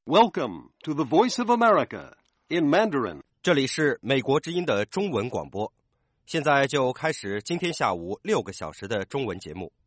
Welcome to the Voice of America in Mandarin. 这里是美国之音的中文广播，现在就开始今天下午6个小时的中文节目。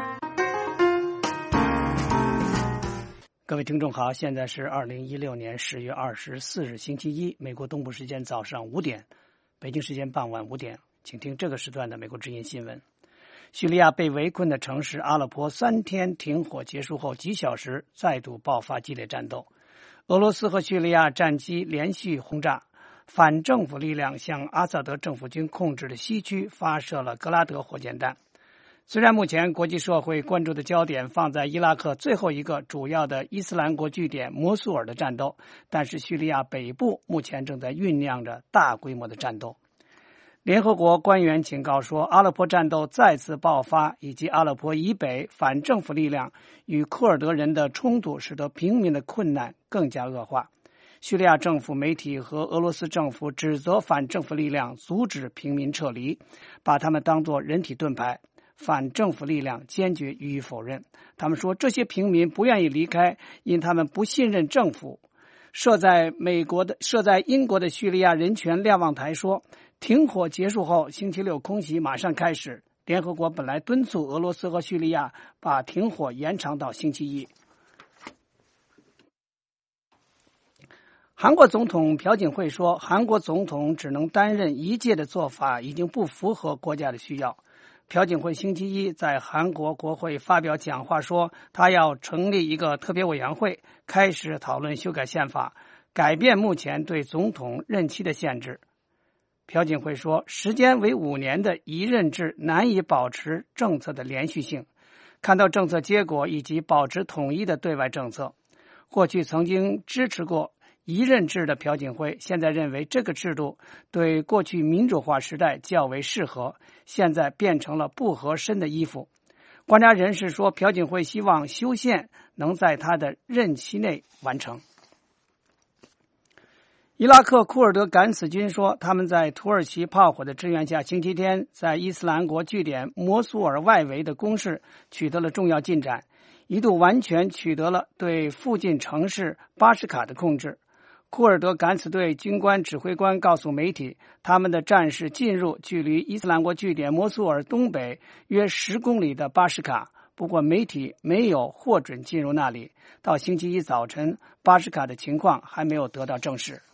各位听众好，现在是2016年10月24日星期一，美国东部时间早上5点，北京时间傍晚5点，请听这个时段的美国之音新闻。叙利亚被围困的城市阿勒颇3天停火结束后几小时再度爆发激烈战斗，俄罗斯和叙利亚战机连续轰炸，反政府力量向阿萨德政府军控制的西区发射了格拉德火箭弹。虽然目前国际社会关注的焦点放在伊拉克最后一个主要的伊斯兰国据点摩苏尔的战斗，但是叙利亚北部目前正在酝酿着大规模的战斗。联合国官员警告说，阿勒颇战斗再次爆发，以及阿勒颇以北反政府力量与库尔德人的冲突使得平民的困难更加恶化。叙利亚政府媒体和俄罗斯政府指责反政府力量阻止平民撤离，把他们当作人体盾牌。反政府力量坚决予以否认，他们说这些平民不愿意离开，因他们不信任政府。设在英国的叙利亚人权瞭望台说，停火结束后星期六空袭马上开始，联合国本来敦促俄罗斯和叙利亚把停火延长到星期一。韩国总统朴槿惠说，韩国总统只能担任一届的做法已经不符合国家的需要。朴槿惠星期一在韩国国会发表讲话说，他要成立一个特别委员会，开始讨论修改宪法，改变目前对总统任期的限制。朴槿惠说，时间为5年的一任制难以保持政策的连续性，看到政策结果以及保持统一的对外政策。过去曾经支持过一任制的朴槿惠现在认为这个制度对过去民主化时代较为适合，现在变成了不合身的衣服。观察人士说，朴槿惠希望修宪能在他的任期内完成。伊拉克库尔德敢死军说，他们在土耳其炮火的支援下，星期天在伊斯兰国据点摩苏尔外围的攻势取得了重要进展，一度完全取得了对附近城市巴什卡的控制。库尔德敢死队军官指挥官告诉媒体，他们的战士进入距离伊斯兰国据点摩苏尔东北约10公里的巴什卡，不过媒体没有获准进入那里。到星期一早晨，巴什卡的情况还没有得到证实。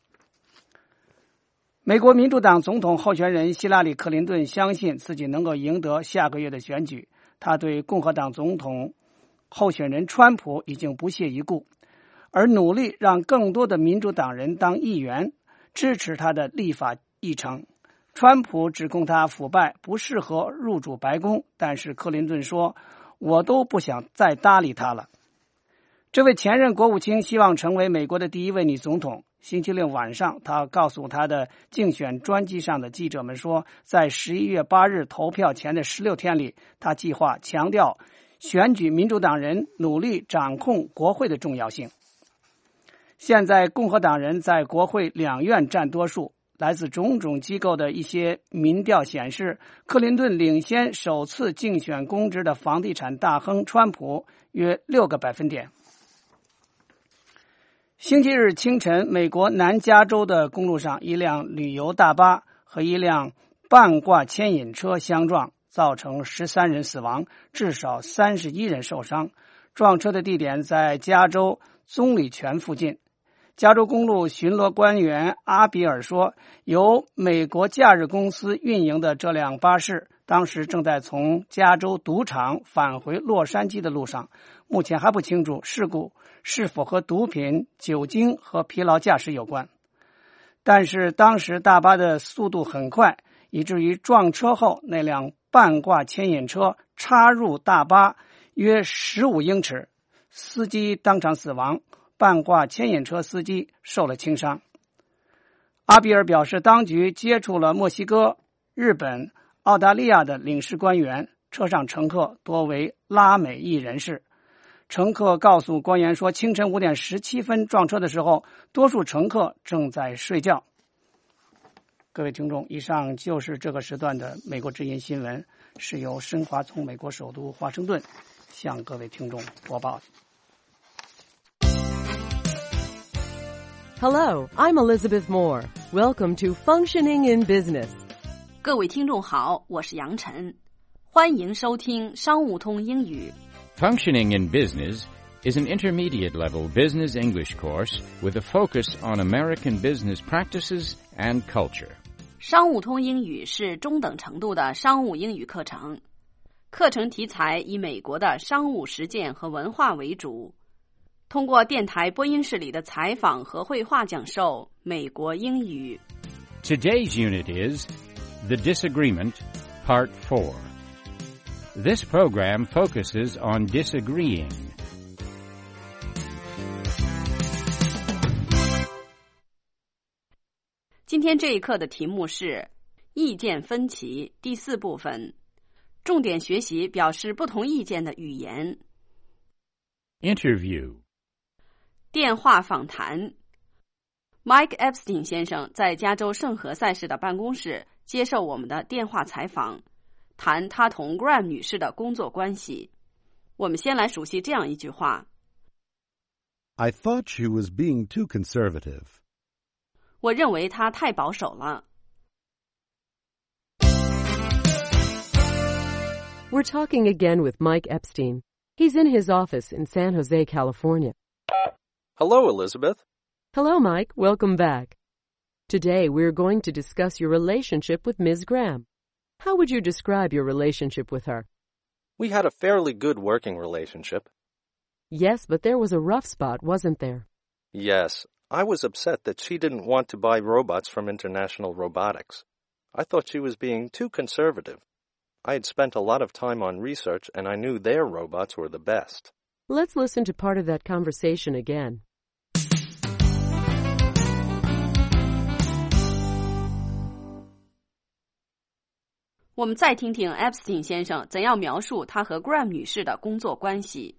美国民主党总统候选人希拉里·克林顿相信自己能够赢得下个月的选举，他对共和党总统候选人川普已经不屑一顾，而努力让更多的民主党人当议员，支持他的立法议程。川普指控他腐败，不适合入主白宫，但是克林顿说，我都不想再搭理他了。这位前任国务卿希望成为美国的第一位女总统。星期六晚上，他告诉他的竞选专机上的记者们说，在11月8日投票前的16天里，他计划强调选举民主党人努力掌控国会的重要性。现在共和党人在国会2院占多数，来自种种机构的一些民调显示，克林顿领先首次竞选公职的房地产大亨川普约6个百分点。星期日清晨，美国南加州的公路上，一辆旅游大巴和一辆半挂牵引车相撞，造成13人死亡，至少31人受伤。撞车的地点在加州棕榈泉附近。加州公路巡逻官员阿比尔说，由美国假日公司运营的这辆巴士当时正在从加州赌场返回洛杉矶的路上，目前还不清楚事故是否和毒品、酒精和疲劳驾驶有关。但是当时大巴的速度很快，以至于撞车后那辆半挂牵引车插入大巴约15英尺，司机当场死亡，半挂牵引车司机受了轻伤。阿比尔表示，当局接触了墨西哥、日本、澳大利亚的领事官员，车上乘客多为拉美裔人士。乘客告诉官员说，清晨5点17分撞车的时候，多数乘客正在睡觉。各位听众，以上就是这个时段的美国之音新闻，是由申华从美国首都华盛顿向各位听众播报的。 Hello, I'm Elizabeth Moore. Welcome to Functioning in Business. 各位听众好，我是杨晨，欢迎收听商务通英语。 Functioning in Business is an intermediate-level business English course with a focus on American business practices and culture. 商务通英语是中等程度的商务英语课程，课程题材以美国的商务实践和文化为主，通过电台播音室里的采访和绘画讲授美国英语。 Today's unit is The Disagreement, Part 4. This program focuses on disagreeing. 今天这一课的题目是意见分歧第4部分，重点学习表示不同意见的语言。 Interview. 电话访谈。Mike Epstein 先生在加州圣何塞市的办公室接受我们的电话采访，谈他同 Graham 女士的工作关系。我们先来熟悉这样一句话。 I thought she was being too conservative. 我认为她太保守了。 We're talking again with Mike Epstein. He's in his office in San Jose, California. Hello, Elizabeth. Hello, Mike. Welcome back. Today, we're going to discuss your relationship with Ms. Graham. How would you describe your relationship with her? We had a fairly good working relationship. Yes, but there was a rough spot, wasn't there? Yes, I was upset that she didn't want to buy robots from International Robotics. I thought she was being too conservative. I had spent a lot of time on research, and I knew their robots were the best. Let's listen to part of that conversation again. 我们再听听 Epstein 先生怎样描述他和 Graham 女士的工作关系。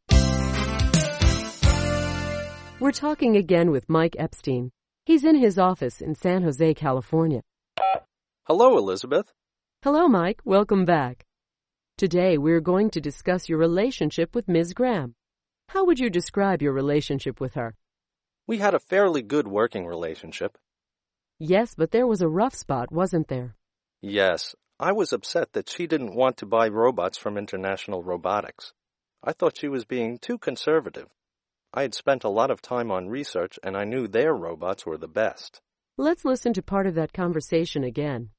We're talking again with Mike Epstein. He's in his office in San Jose, California. Hello, Elizabeth. Hello, Mike. Welcome back. Today, we're going to discuss your relationship with Ms. Graham. How would you describe your relationship with her? We had a fairly good working relationship. Yes, but there was a rough spot, wasn't there? Yes, I was upset that she didn't want to buy robots from International Robotics. I thought she was being too conservative. I had spent a lot of time on research, and I knew their robots were the best. Let's listen to part of that conversation again.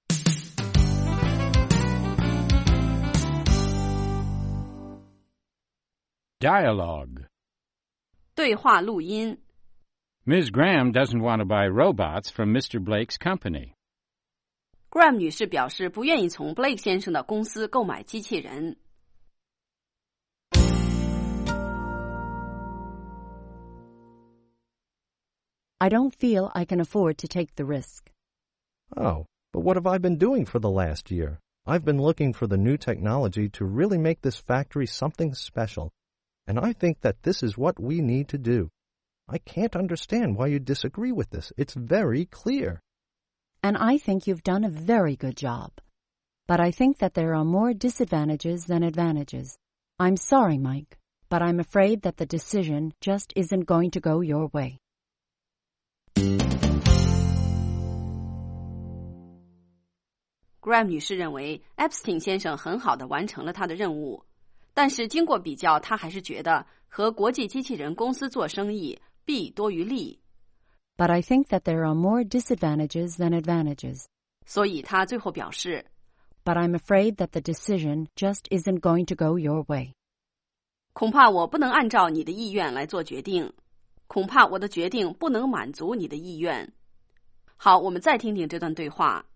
Dialogue. 对话录音。 Ms. Graham doesn't want to buy robots from Mr. Blake's company. Graham 女士表示不愿意从 Blake 先生的公司购买机器人。 I don't feel I can afford to take the risk. Oh, but what have I been doing for the last year? I've been looking for the new technology to really make this factory something special, and I think that this is what we need to do. I can't understand why you disagree with this. It's very clear. And I think you've done a very good job. But I think that there are more disadvantages than advantages. I'm sorry, Mike, but I'm afraid that the decision just isn't going to go your way. Graham 女士认为 Epstein 先生很好地完成了他的任务，但是经过比较，她还是觉得和国际机器人公司做生意弊多于利。 But I think that there are more disadvantages than advantages. 所以她最后表示 But I'm afraid that the decision just isn't going to go your way. 恐怕我不能按照你的意愿来做决定，恐怕我的决定不能满足你的意愿。好，我们再听听这段对话。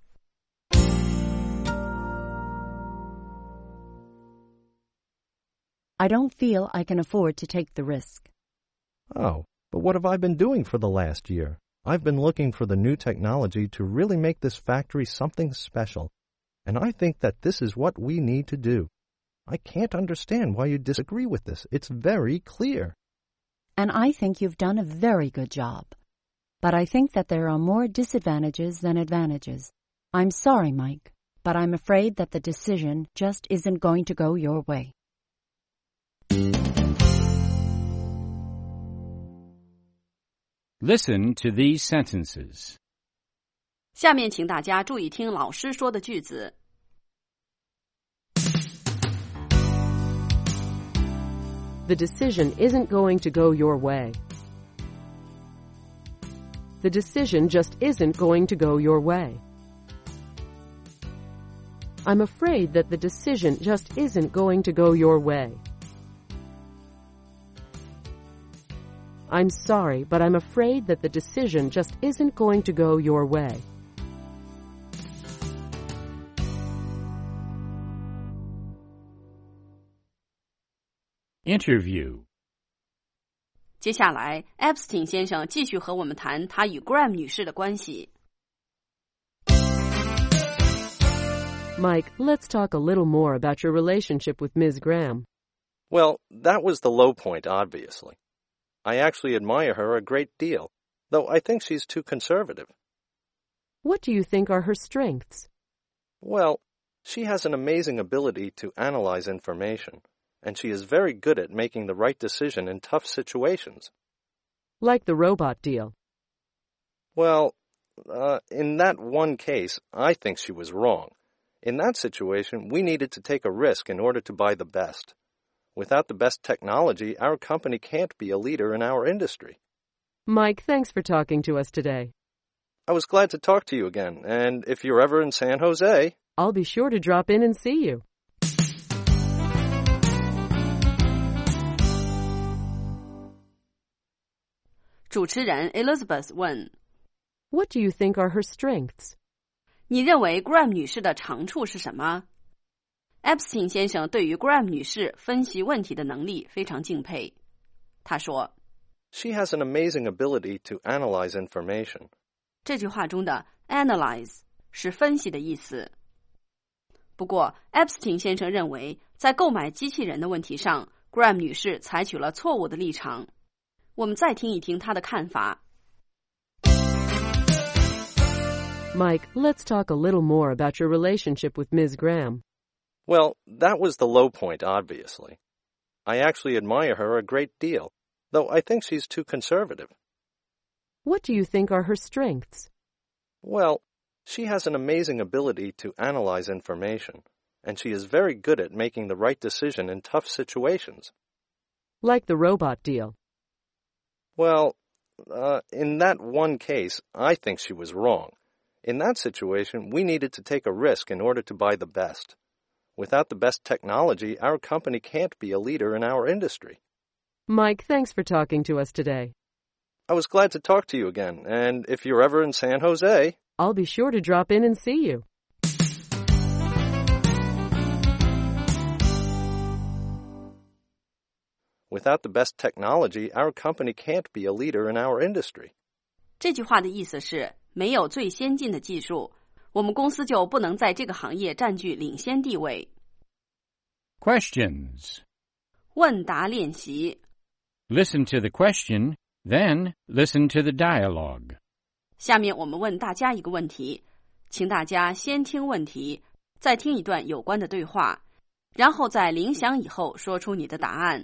I don't feel I can afford to take the risk. Oh, but what have I been doing for the last year? I've been looking for the new technology to really make this factory something special, and I think that this is what we need to do. I can't understand why you disagree with this. It's very clear. And I think you've done a very good job. But I think that there are more disadvantages than advantages. I'm sorry, Mike, but I'm afraid that the decision just isn't going to go your way. Listen to these sentences. 下面请大家注意听老师说的句子。 The decision isn't going to go your way. The decision just isn't going to go your way. I'm afraid that the decision just isn't going to go your way. I'm sorry, but I'm afraid that the decision just isn't going to go your way. Interview. 接下来 Epstein 先生继续和我们谈他与 Graham 女士的关系。 Mike, let's talk a little more about your relationship with Ms. Graham. Well, that was the low point, obviously. I actually admire her a great deal, though I think she's too conservative. What do you think are her strengths? Well, she has an amazing ability to analyze information, and she is very good at making the right decision in tough situations. Like the robot deal. Well, in that one case, I think she was wrong. In that situation, we needed to take a risk in order to buy the best. Without the best technology, our company can't be a leader in our industry. Mike, thanks for talking to us today. I was glad to talk to you again, and if you're ever in San Jose, I'll be sure to drop in and see you. 主持人 Elizabeth 问 What do you think are her strengths? 你认为 Graham 女士的长处是什么 Epstein 先生对于 Graham 女士分析问题的能力非常敬佩。他说 She has an amazing ability to analyze information. 这句话中的 analyze 是分析的意思。不过 Epstein 先生认为在购买机器人的问题上 Graham 女士采取了错误的立场。我们再听一听他的看法。 Mike, let's talk a little more about your relationship with Ms. Graham. Well, that was the low point, obviously. I actually admire her a great deal, though I think she's too conservative. What do you think are her strengths? Well, she has an amazing ability to analyze information, and she is very good at making the right decision in tough situations. Like the robot deal. Well, in that one case, I think she was wrong. In that situation, we needed to take a risk in order to buy the best. Without the best technology, our company can't be a leader in our industry. Mike, thanks for talking to us today. I was glad to talk to you again, and if you're ever in San Jose, I'll be sure to drop in and see you. Without the best technology, our company can't be a leader in our industry. 这句话的意思是没有最先进的技术，我们公司就不能在这个行业占据领先地位。 Questions. 问答练习。 Listen to the question, then listen to the dialogue. 下面我们问大家一个问题，请大家先听问题，再听一段有关的对话，然后在铃响以后说出你的答案。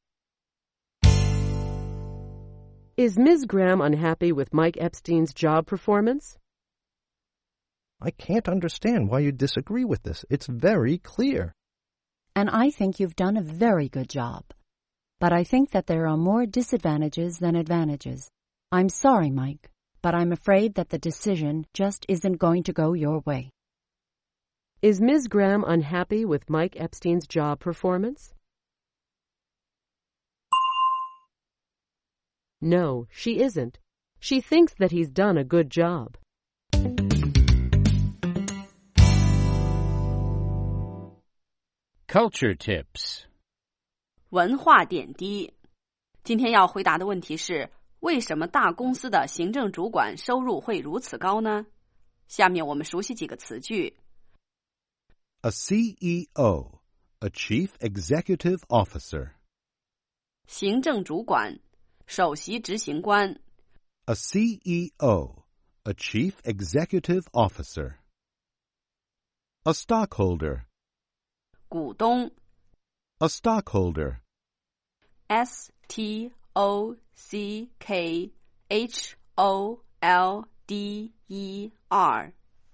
Is Ms. Graham unhappy with Mike Epstein's job performance? I can't understand why you disagree with this. It's very clear. And I think you've done a very good job. But I think that there are more disadvantages than advantages. I'm sorry, Mike, but I'm afraid that the decision just isn't going to go your way. Is Ms. Graham unhappy with Mike Epstein's job performance? No, she isn't. She thinks that he's done a good job. Culture tips. 文化点滴。今天要回答的问题是，为什么大公司的行政主管收入会如此高呢？下面我们熟悉几个词句。 A CEO, a Chief Executive Officer. 行政主管，首席执行官。 A CEO, a Chief Executive Officer. A stockholder. 股东。 A stockholder. STOCKHOLDER HOLDER。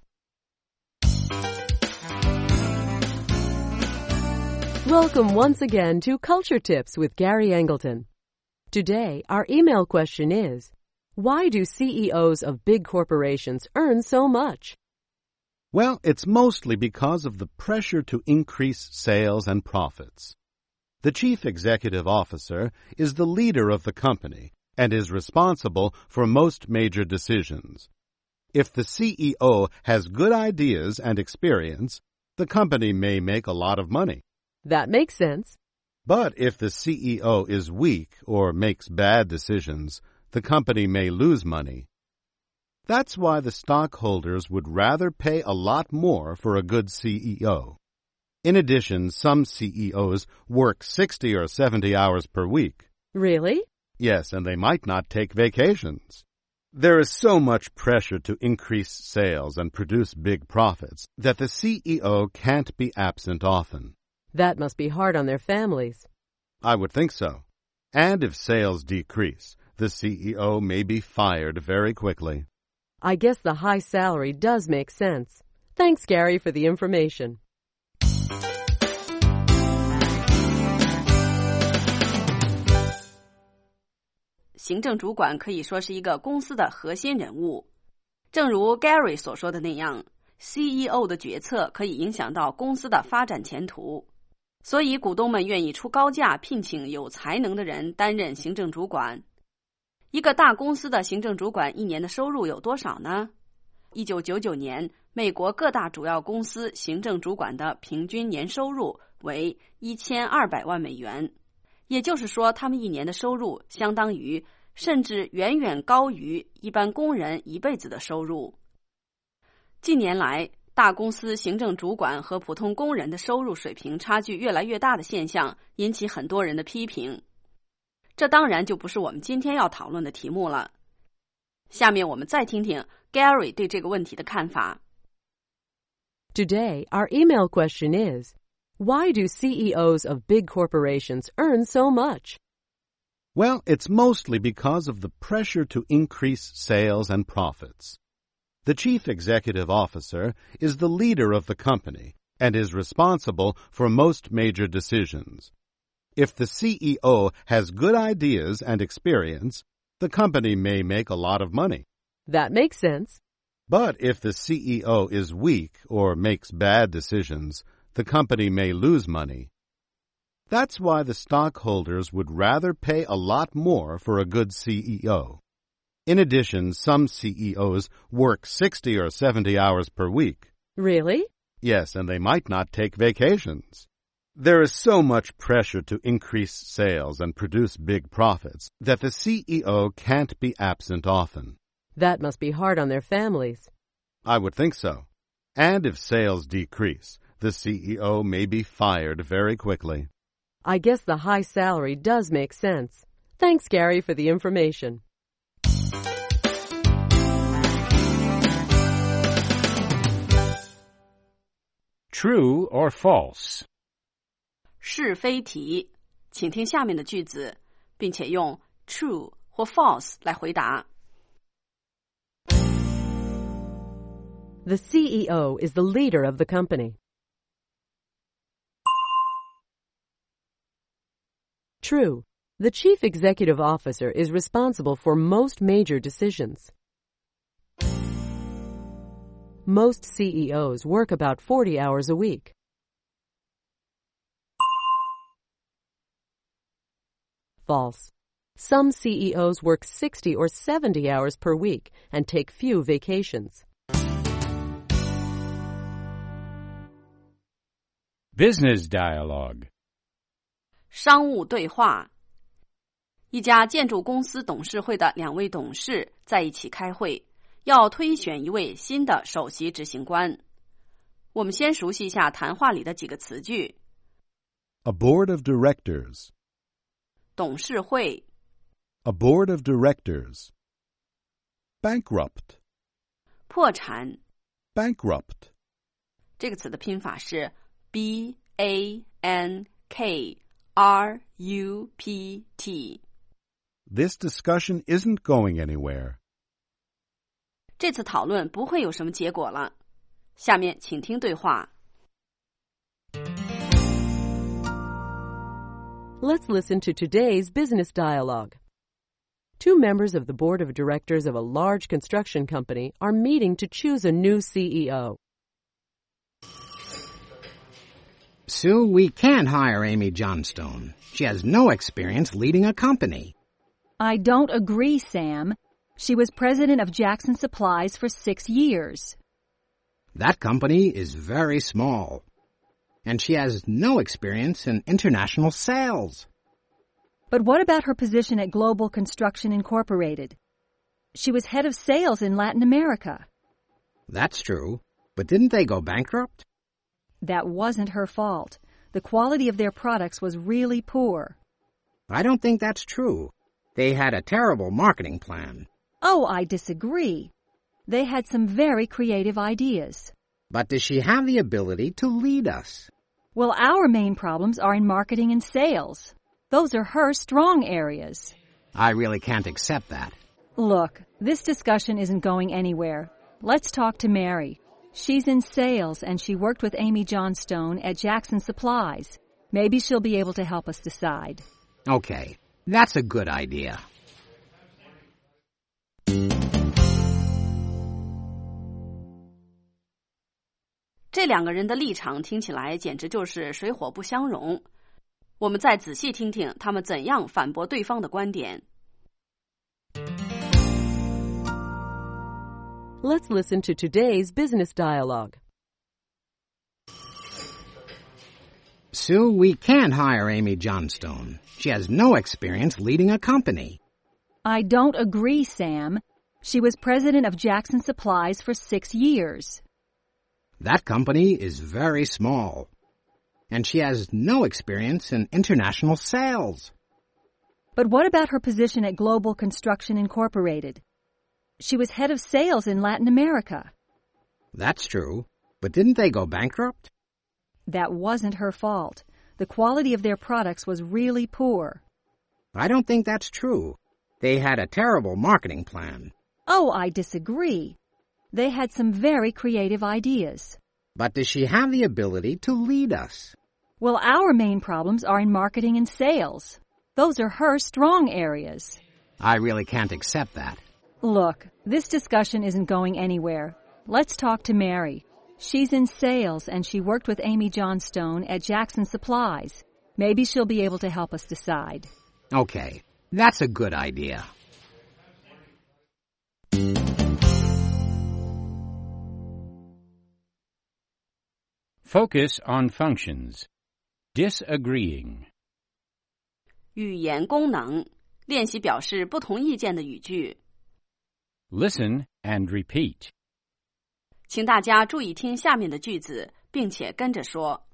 Welcome once again to Culture Tips with Gary Angleton. Today, our email question is, why do CEOs of big corporations earn so much? Well, it's mostly because of the pressure to increase sales and profits. The chief executive officer is the leader of the company and is responsible for most major decisions. If the CEO has good ideas and experience, the company may make a lot of money. That makes sense. But if the CEO is weak or makes bad decisions, the company may lose money. That's why the stockholders would rather pay a lot more for a good CEO. In addition, some CEOs work 60 or 70 hours per week. Really? Yes, and they might not take vacations. There is so much pressure to increase sales and produce big profits that the CEO can't be absent often. That must be hard on their families. I would think so. And if sales decrease, the CEO may be fired very quickly. I guess the high salary does make sense. Thanks, Gary, for the information. 行政主管可以说是一个公司的核心人物。正如 Gary 所说的那样， CEO 的决策可以影响到公司的发展前途。所以股东们愿意出高价聘请有才能的人担任行政主管。一个大公司的行政主管一年的收入有多少呢？1999年，美国各大主要公司行政主管的平均年收入为1200万美元，也就是说，他们一年的收入相当于，甚至远远高于一般工人一辈子的收入。近年来，大公司行政主管和普通工人的收入水平差距越来越大的现象，引起很多人的批评。这当然就不是我们今天要讨论的题目了。下面我们再听听 Gary 对这个问题的看法。 Today, our email question is, why do CEOs of big corporations earn so much? Well, it's mostly because of the pressure to increase sales and profits. The chief executive officer is the leader of the company and is responsible for most major decisions. If the CEO has good ideas and experience, the company may make a lot of money. That makes sense. But if the CEO is weak or makes bad decisions, the company may lose money. That's why the stockholders would rather pay a lot more for a good CEO. In addition, some CEOs work 60 or 70 hours per week. Really? Yes, and they might not take vacations. There is so much pressure to increase sales and produce big profits that the CEO can't be absent often. That must be hard on their families. I would think so. And if sales decrease, the CEO may be fired very quickly. I guess the high salary does make sense. Thanks, Gary, for the information. True or false? 是非题，请听下面的句子，并且用 true 或 false 来回答。 The CEO is the leader of the company. True. The chief executive officer is responsible for most major decisions. Most CEOs work about 40 hours a week. False. Some CEOs work 60 or 70 hours per week and take few vacations. Business dialogue. 商务对话。一家建筑公司董事会的2位董事在一起开会，要推选一位新的首席执行官。我们先熟悉一下谈话里的几个词句。 A board of directors. 董事会。 A board of directors. Bankrupt. 破产。 Bankrupt. 这个词的拼法是 B-A-N-K-R-U-P-T。 this discussion isn't going anywhere. 这次讨论不会有什么结果了。下面请听对话。 Let's listen to today's business dialogue. Two members of the board of directors of a large construction company are meeting to choose a new CEO. Sue, we can't hire Amy Johnstone. She has no experience leading a company. I don't agree, Sam. She was president of Jackson Supplies for 6 years. That company is very small. And she has no experience in international sales. But what about her position at Global Construction Incorporated? She was head of sales in Latin America. That's true. But didn't they go bankrupt? That wasn't her fault. The quality of their products was really poor. I don't think that's true. They had a terrible marketing plan. Oh, I disagree. They had some very creative ideas. But does she have the ability to lead us? Well, our main problems are in marketing and sales. Those are her strong areas. I really can't accept that. Look, this discussion isn't going anywhere. Let's talk to Mary. She's in sales and she worked with Amy Johnstone at Jackson Supplies. Maybe she'll be able to help us decide. Okay, that's a good idea. 这两个人的立场听起来简直就是水火不相容。我们再仔细听听他们怎样反驳对方的观点。 Let's listen to today's business dialogue. Sue, we can't hire Amy Johnstone. She has no experience leading a company. I don't agree, Sam. She was president of Jackson Supplies for 6 years. That company is very small. And she has no experience in international sales. But what about her position at Global Construction Incorporated? She was head of sales in Latin America. That's true. But didn't they go bankrupt? That wasn't her fault. The quality of their products was really poor. I don't think that's true. They had a terrible marketing plan. Oh, I disagree. They had some very creative ideas. But does she have the ability to lead us? Well, our main problems are in marketing and sales. Those are her strong areas. I really can't accept that. Look, this discussion isn't going anywhere. Let's talk to Mary. She's in sales and she worked with Amy Johnstone at Jackson Supplies. Maybe she'll be able to help us decide. Okay, that's a good idea. Focus on functions. Disagreeing. 语言功能，练习表示不同意见的语句。 Listen and repeat. 请大家注意听下面的句子，并且跟着说。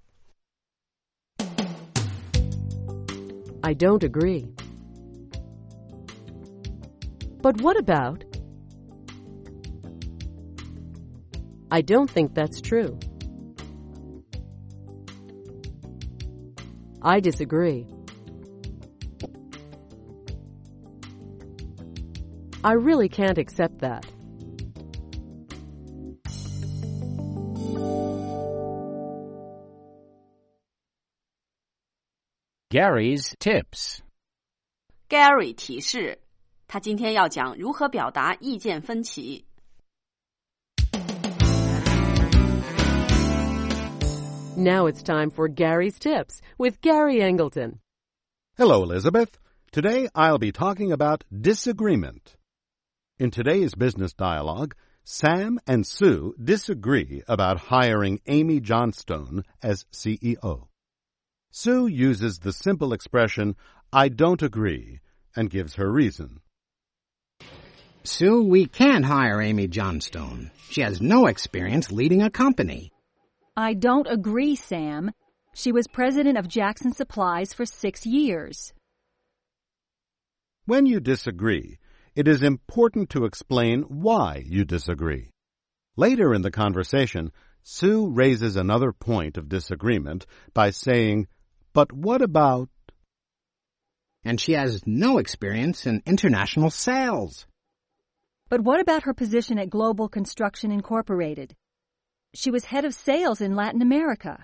I don't agree. But what about? I don't think that's true. I disagree. I really can't accept that. Gary's tips. Gary 提示，他今天要讲如何表达意见分歧。 Now it's time for Gary's Tips with Gary Angleton. Hello, Elizabeth. Today I'll be talking about disagreement. In today's business dialogue, Sam and Sue disagree about hiring Amy Johnstone as CEO. Sue uses the simple expression, I don't agree, and gives her reason. Sue, we can't hire Amy Johnstone. She has no experience leading a company. I don't agree, Sam. She was president of Jackson Supplies for 6 years. When you disagree, it is important to explain why you disagree. Later in the conversation, Sue raises another point of disagreement by saying, but what about? And she has no experience in international sales. But what about her position at Global Construction Incorporated? She was head of sales in Latin America.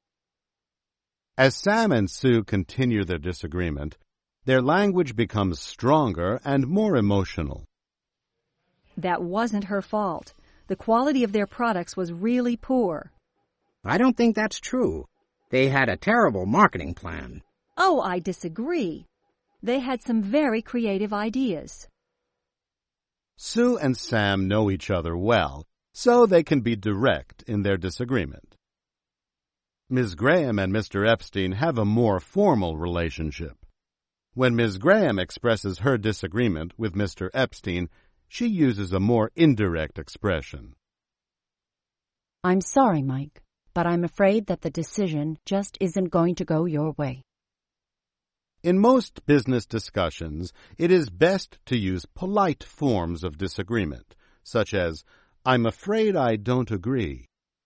As Sam and Sue continue their disagreement, their language becomes stronger and more emotional. That wasn't her fault. The quality of their products was really poor. I don't think that's true. They had a terrible marketing plan. Oh, I disagree. They had some very creative ideas. Sue and Sam know each other well, so they can be direct in their disagreement. Ms. Graham and Mr. Epstein have a more formal relationship. When Ms. Graham expresses her disagreement with Mr. Epstein, she uses a more indirect expression. I'm sorry, Mike, but I'm afraid that the decision just isn't going to go your way. In most business discussions, it is best to use polite forms of disagreement, such as, I'm afraid I don't agree.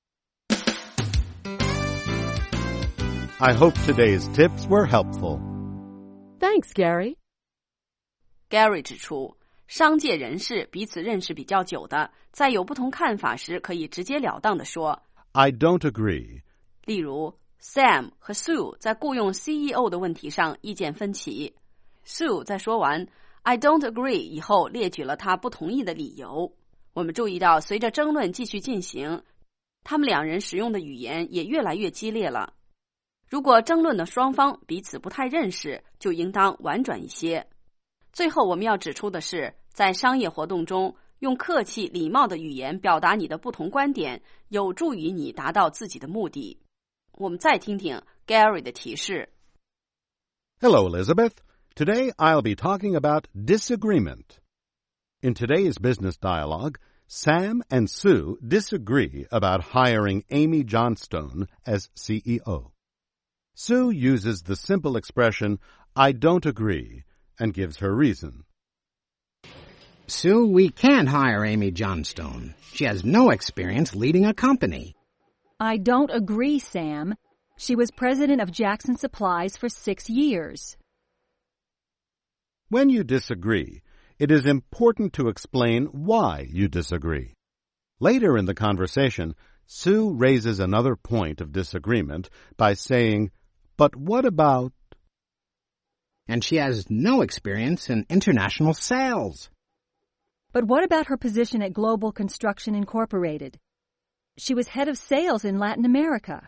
I hope today's tips were helpful. Thanks, Gary. Gary 指出，商界人士彼此认识比较久的，在有不同看法时，可以直截了当地说 I don't agree. 例如 Sam 和 Sue 在雇佣 CEO 的问题上意见分歧。Sue 在说完 I don't agree 以后列举了他不同意的理由。我们注意到，随着争论继续进行，他们两人使用的语言也越来越激烈了。如果争论的双方彼此不太认识，就应当婉转一些。最后我们要指出的是，在商业活动中，用客气礼貌的语言表达你的不同观点，有助于你达到自己的目的。我们再听听 Gary 的提示。 Hello, Elizabeth. Today I'll be talking about disagreement. In today's business dialogue, Sam and Sue disagree about hiring Amy Johnstone as CEO. Sue uses the simple expression, I don't agree, and gives her reason. Sue, we can't hire Amy Johnstone. She has no experience leading a company. I don't agree, Sam. She was president of Jackson Supplies for 6 years. When you disagree, it is important to explain why you disagree. Later in the conversation, Sue raises another point of disagreement by saying, But what about... And she has no experience in international sales. But what about her position at Global Construction Incorporated? She was head of sales in Latin America.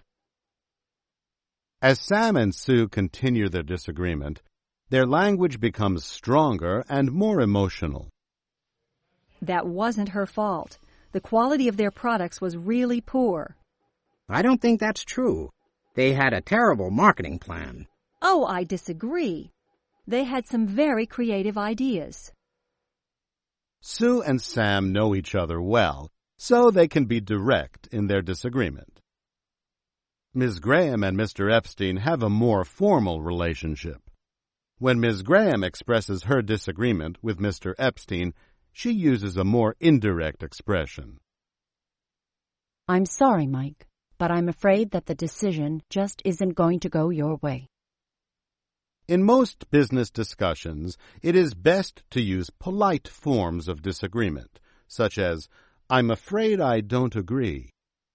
As Sam and Sue continue their disagreement, their language becomes stronger and more emotional. That wasn't her fault. The quality of their products was really poor. I don't think that's true. They had a terrible marketing plan. Oh, I disagree. They had some very creative ideas. Sue and Sam know each other well, so they can be direct in their disagreement. Ms. Graham and Mr. Epstein have a more formal relationship. When Ms. Graham expresses her disagreement with Mr. Epstein, she uses a more indirect expression. I'm sorry, Mike, but I'm afraid that the decision just isn't going to go your way. In most business discussions, it is best to use polite forms of disagreement, such as, I'm afraid I don't agree.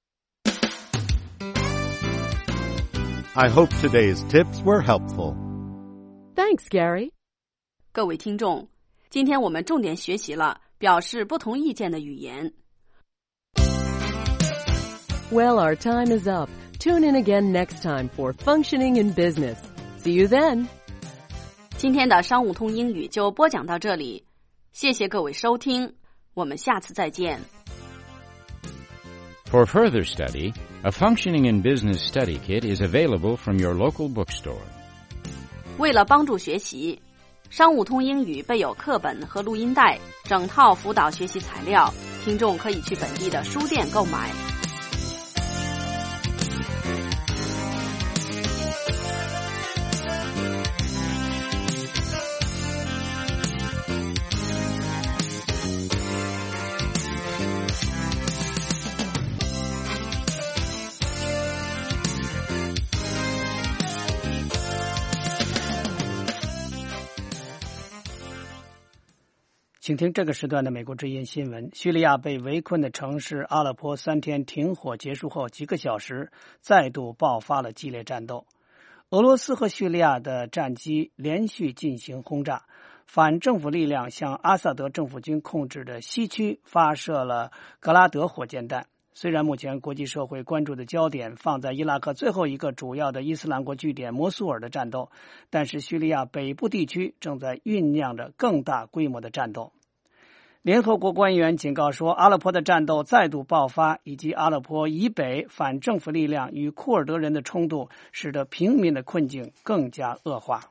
I hope today's tips were helpful. Thanks, Gary. 各位听众，今天我们重点学习了表示不同意见的语言。 Well, our time is up. Tune in again next time for Functioning in Business. See you then. 今天的商务通英语就播讲到这里，谢谢各位收听，我们下次再见。 For further study, a Functioning in Business study kit is available from your local bookstore. 为了帮助学习，商务通英语备有课本和录音带，整套辅导学习材料，听众可以去本地的书店购买。 请听这个时段的美国之音新闻。叙利亚被围困的城市阿勒颇3天停火结束后几个小时，再度爆发了激烈战斗。俄罗斯和叙利亚的战机连续进行轰炸，反政府力量向阿萨德政府军控制的西区发射了格拉德火箭弹。虽然目前国际社会关注的焦点放在伊拉克最后一个主要的伊斯兰国据点摩苏尔的战斗，但是叙利亚北部地区正在酝酿着更大规模的战斗。联合国官员警告说，阿勒颇的战斗再度爆发，以及阿勒颇以北反政府力量与库尔德人的冲突，使得平民的困境更加恶化。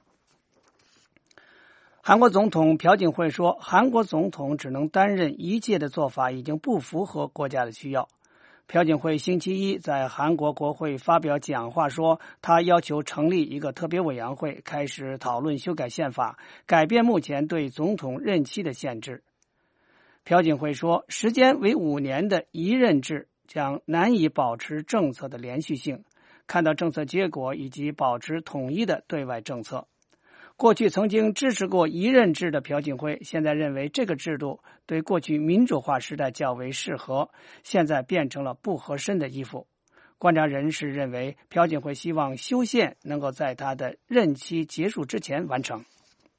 韩国总统朴槿惠说，韩国总统只能担任一届的做法已经不符合国家的需要。朴槿惠星期一在韩国国会发表讲话说，他要求成立一个特别委员会，开始讨论修改宪法，改变目前对总统任期的限制。朴槿惠说，时间为5年的一任制将难以保持政策的连续性，看到政策结果以及保持统一的对外政策。过去曾经支持过一任制的朴槿惠，现在认为这个制度对过去民主化时代较为适合，现在变成了不合身的衣服。观察人士认为，朴槿惠希望修宪能够在他的任期结束之前完成。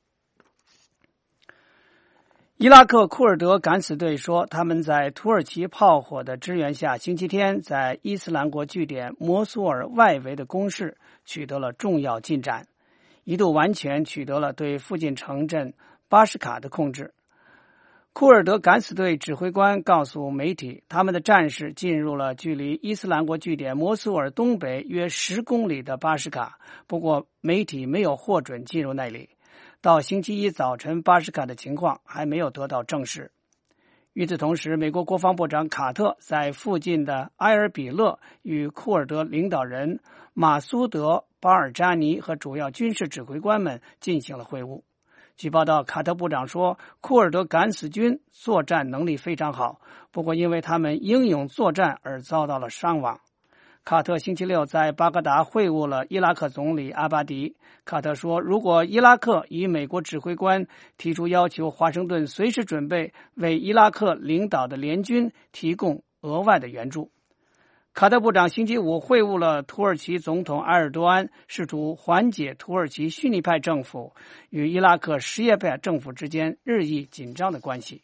伊拉克库尔德敢死队说，他们在土耳其炮火的支援下，星期天在伊斯兰国据点摩苏尔外围的攻势取得了重要进展，一度完全取得了对附近城镇巴什卡的控制。库尔德敢死队指挥官告诉媒体，他们的战士进入了距离伊斯兰国据点摩苏尔东北约10公里的巴什卡，不过媒体没有获准进入那里。到星期一早晨，巴什卡的情况还没有得到证实。与此同时，美国国防部长卡特在附近的埃尔比勒与库尔德领导人马苏德·巴尔扎尼和主要军事指挥官们进行了会晤。据报道，卡特部长说，库尔德敢死军作战能力非常好，不过因为他们英勇作战而遭到了伤亡。卡特星期六在巴格达会晤了伊拉克总理阿巴迪。卡特说，如果伊拉克与美国指挥官提出要求，华盛顿随时准备为伊拉克领导的联军提供额外的援助。卡特部长星期五会晤了土耳其总统埃尔多安，试图缓解土耳其逊尼派政府与伊拉克什叶派政府之间日益紧张的关系。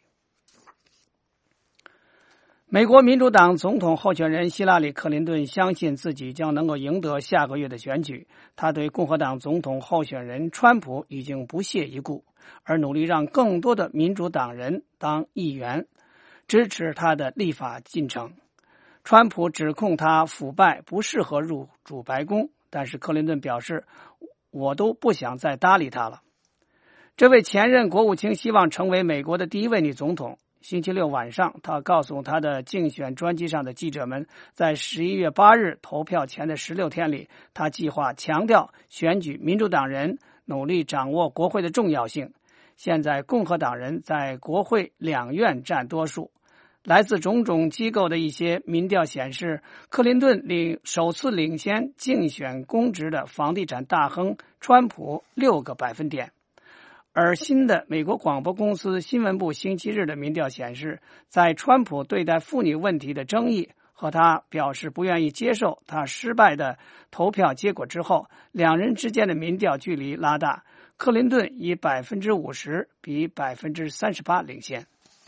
美国民主党总统候选人希拉里·克林顿相信自己将能够赢得下个月的选举，他对共和党总统候选人川普已经不屑一顾，而努力让更多的民主党人当议员，支持他的立法进程。川普指控他腐败，不适合入主白宫，但是克林顿表示，我都不想再搭理他了。这位前任国务卿希望成为美国的第一位女总统。星期六晚上，他告诉他的竞选专机上的记者们，在11月8日投票前的16天里，他计划强调选举民主党人，努力掌握国会的重要性。现在共和党人在国会2院占多数。来自种种机构的一些民调显示，克林顿首次领先竞选公职的房地产大亨川普6个百分点。而新的美国广播公司新闻部星期日的民调显示，在川普对待妇女问题的争议和他表示不愿意接受他失败的投票结果之后，两人之间的民调距离拉大，克林顿以 50% 比 38% 领先。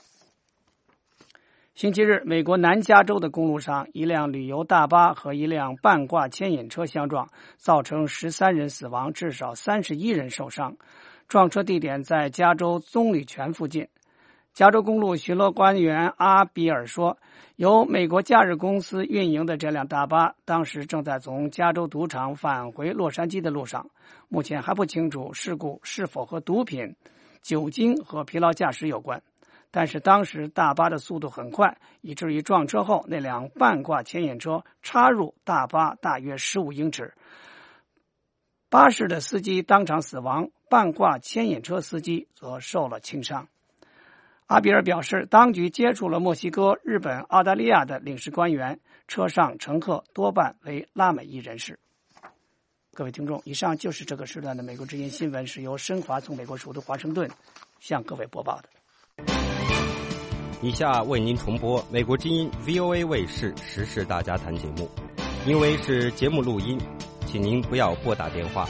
星期日，美国南加州的公路上，一辆旅游大巴和一辆半挂牵引车相撞，造成13人死亡，至少31人受伤。撞车地点在加州棕榈泉附近。加州公路巡逻官员阿比尔说，由美国假日公司运营的这辆大巴当时正在从加州赌场返回洛杉矶的路上。目前还不清楚事故是否和毒品、酒精和疲劳驾驶有关，但是当时大巴的速度很快，以至于撞车后那辆半挂牵引车插入大巴大约15英尺。巴士的司机当场死亡，半挂牵引车司机则受了轻伤。阿比尔表示，当局接触了墨西哥、日本、澳大利亚的领事官员，车上乘客多半为拉美裔人士。各位听众，以上就是这个时段的美国之音新闻，是由申华从美国首都华盛顿向各位播报的。 以下为您重播美国之音 VOA 卫视时事大家谈节目，因为是节目录音，请您不要拨打电话。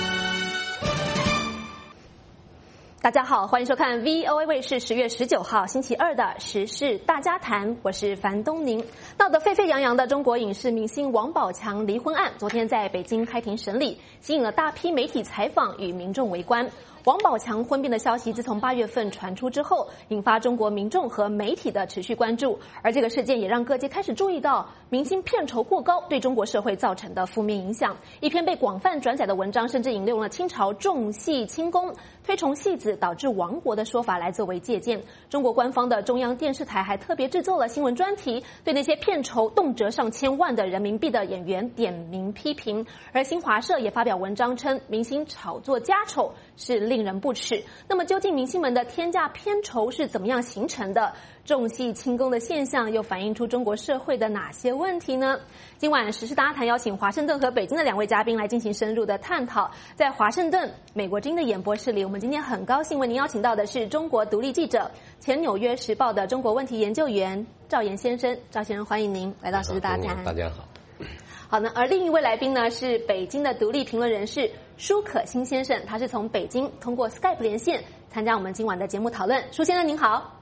大家好，欢迎收看 VOA 卫视10月19号星期二的时事大家谈，我是樊东宁。闹得沸沸扬扬的中国影视明星王宝强离婚案，昨天在北京开庭审理，吸引了大批媒体采访与民众围观。王宝强婚变的消息自从8月份传出之后，引发中国民众和媒体的持续关注，而这个事件也让各界开始注意到明星片酬过高对中国社会造成的负面影响。一篇被广泛转载的文章甚至引用了清朝重戏轻功、推崇戏子导致亡国的说法来作为借鉴。中国官方的中央电视台还特别制作了新闻专题，对那些片酬动辄上千万的人民币的演员点名批评。而新华社也发表文章称，明星炒作家丑是令人不齿。那么究竟明星们的天价片酬是怎么样形成的？重戏轻功的现象又反映出中国社会的哪些问题呢？今晚时事大家谈邀请华盛顿和北京的2位嘉宾来进行深入的探讨。在华盛顿美国之音的演播室里，我们今天很高兴为您邀请到的是中国独立记者、前纽约时报的中国问题研究员赵岩先生。赵先生，欢迎您来到时事大家谈。 大家好。 好呢，而另一位来宾呢是北京的独立评论人士舒可欣先生，他是从北京通过 Skype 连线参加我们今晚的节目讨论。舒先生您好。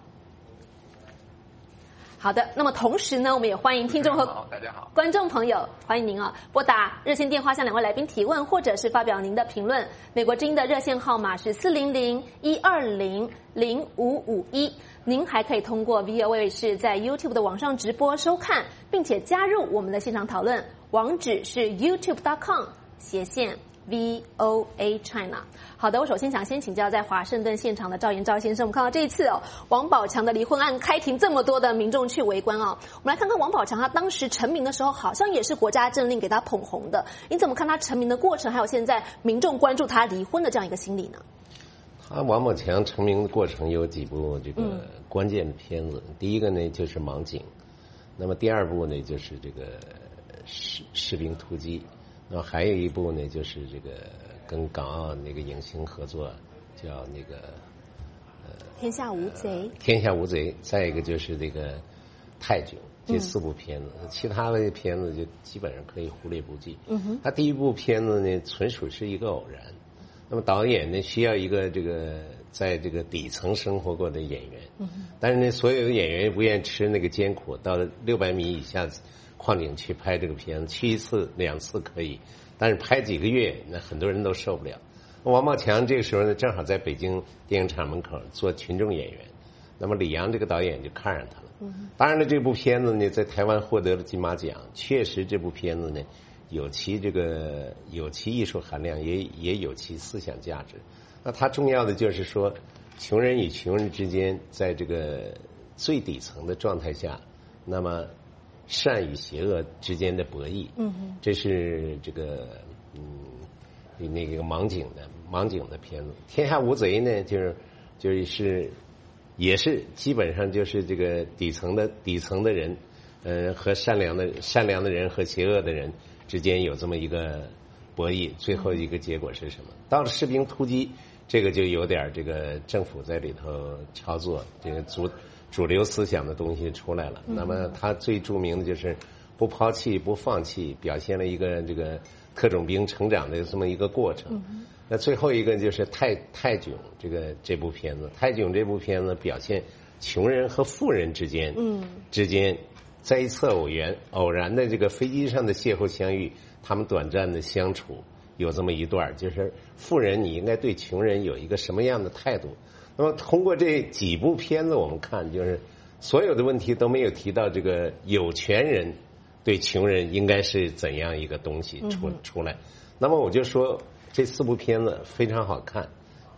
好的，那么同时呢，我们也欢迎听众和观众朋友，欢迎您啊，拨打热线电话向2位来宾提问，或者是发表您的评论。美国之音的热线号码是400-120-0551。您还可以通过 VOA 卫视在 YouTube 的网上直播收看，并且加入我们的现场讨论，网址是 youtube.com/VOA China。好的，我首先想先请教在华盛顿现场的赵岩赵先生，我们看到这一次王宝强的离婚案开庭，这么多的民众去围观我们来看看王宝强他当时成名的时候，好像也是国家政令给他捧红的，你怎么看他成名的过程，还有现在民众关注他离婚的这样一个心理呢？ 王宝强成名的过程有几部这个关键的片子，第一个呢就是《盲井》，那么第二部呢就是这个士兵突击，那么还有一部呢就是这个跟港澳那个影星合作，叫那个天下无贼。 天下无贼，再一个就是这个泰囧，这4部片子，其他的片子就基本上可以忽略不计。他第一部片子呢纯属是一个偶然。那么导演呢需要一个这个在这个底层生活过的演员，但是呢所有的演员也不愿意吃那个艰苦，到600米以下矿井去拍这个片子，去1次2次可以，但是拍几个月那很多人都受不了。王宝强这个时候呢正好在北京电影厂门口做群众演员，那么李阳这个导演就看上他了。当然了，这部片子呢在台湾获得了金马奖，确实这部片子呢有其艺术含量，也有其思想价值。那它重要的就是说，穷人与穷人之间，在这个最底层的状态下，那么善与邪恶之间的博弈。这是这个那个盲井的片子。天下无贼呢，就是也是基本上就是这个底层的人，和善良的人和邪恶的人之间有这么一个博弈，最后一个结果是什么？到了士兵突击，这个就有点这个政府在里头操作，这个主流思想的东西出来了。那么他最著名的就是不抛弃不放弃，表现了一个这个特种兵成长的这么一个过程。那最后一个就是泰囧这部片子，泰囧这部片子表现穷人和富人之间在一次偶然的这个飞机上的邂逅相遇，他们短暂的相处，有这么一段，就是富人你应该对穷人有一个什么样的态度。那么通过这几部片子我们看，就是所有的问题都没有提到这个有权人对穷人应该是怎样一个东西出来。那么我就说这4部片子非常好看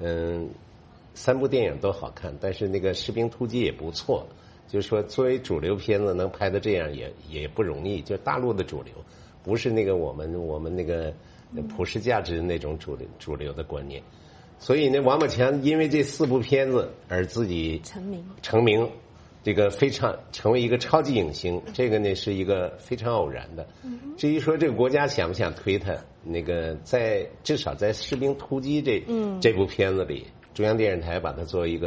，3部电影都好看，但是那个士兵突击也不错，就是说作为主流片子能拍到这样也不容易，就大陆的主流，不是那个我们那个普世价值那种主流的观念。所以呢，王宝强因为这4部片子而自己成名，这个成为一个超级影星，这个呢是一个非常偶然的。至于说这个国家想不想推他，那个至少在士兵突击这部片子里，中央电视台把它作为一个